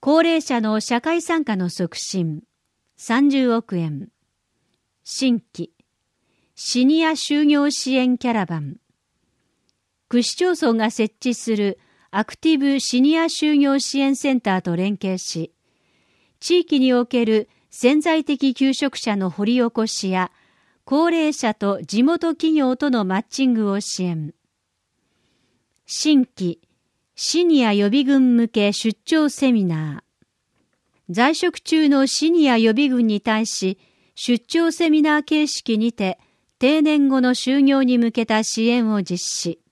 高齢者の社会参加の促進、30億円。新規、シニア就業支援キャラバン。区市町村が設置するアクティブシニア就業支援センターと連携し、地域における潜在的求職者の掘り起こしや、高齢者と地元企業とのマッチングを支援。新規、シニア予備軍向け出張セミナー。在職中のシニア予備軍に対し、出張セミナー形式にて、定年後の就業に向けた支援を実施。